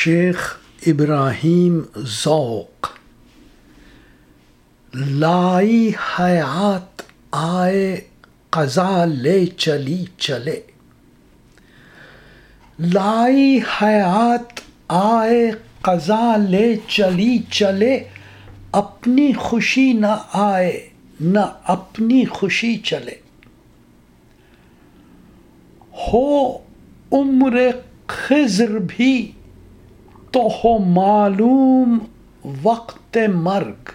شیخ ابراہیم ذوق۔ لائی حیات آئے قضا لے چلی چلے، لائی حیات آئے قضا لے چلی چلے، اپنی خوشی نہ آئے نہ اپنی خوشی چلے۔ ہو عمر خضر بھی تو ہو معلوم وقت مرگ،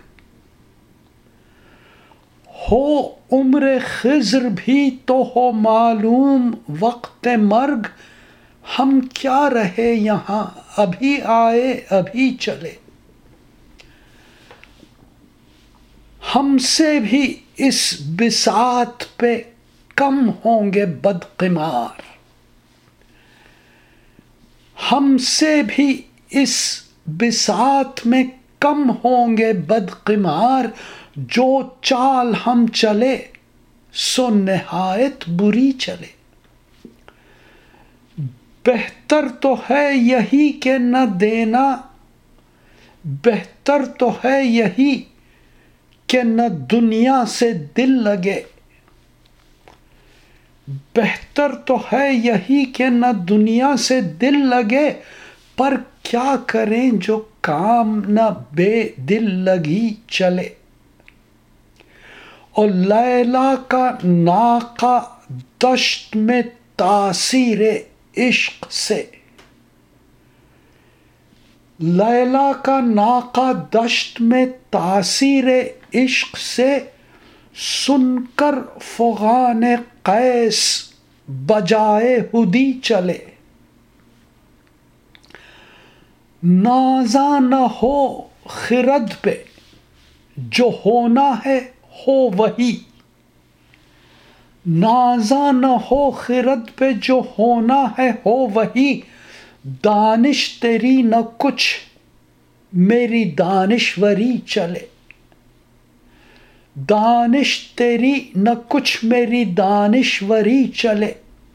ہو عمر خضر بھی تو ہو معلوم وقت مرگ، ہم کیا رہے یہاں ابھی آئے ابھی چلے۔ ہم سے بھی اس بساط پہ کم ہوں گے بدقمار، ہم سے بھی اس بساط میں کم ہوں گے بدقمار، جو چال ہم چلے سو نہایت بری چلے۔ بہتر تو ہے یہی کہ نہ دینا، بہتر تو ہے یہی کہ نہ دنیا سے دل لگے، بہتر تو ہے یہی کہ نہ دنیا سے دل لگے، پر کیا کریں جو کام نہ بے دل لگی چلے۔ اور لیلا کا ناقہ دشت میں تاثیر عشق سے، لیلا کا ناقہ دشت میں تاثیر عشق سے، سن کر فغان قیس بجائے حدی چلے۔ نازاں نہ ہو خرد پہ جو ہونا ہے ہو وہی، نازاں نہ ہو خرد پہ جو ہونا ہے ہو وہی، دانش تیری نہ کچھ میری دانشوری چلے، دانش تیری نہ کچھ میری دانشوری چلے۔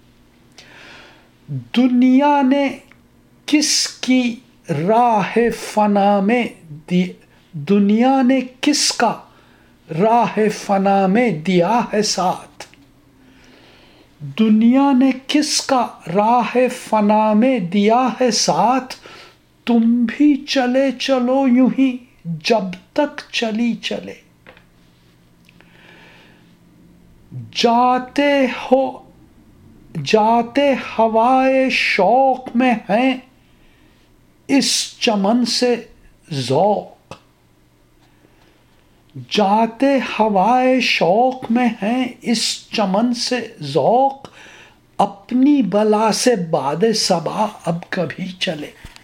دنیا نے کس کی راہ فنا میں دنیا نے کس کا راہ فنا میں دیا ہے ساتھ، دنیا نے کس کا راہ فنا میں دیا ہے ساتھ، تم بھی چلے چلو یوں ہی جب تک چلی چلے۔ جاتے ہوائے شوق میں ہیں اس چمن سے ذوق، جاتے ہوائے شوق میں ہیں اس چمن سے ذوق، اپنی بلا سے باد صبا اب کبھی چلے۔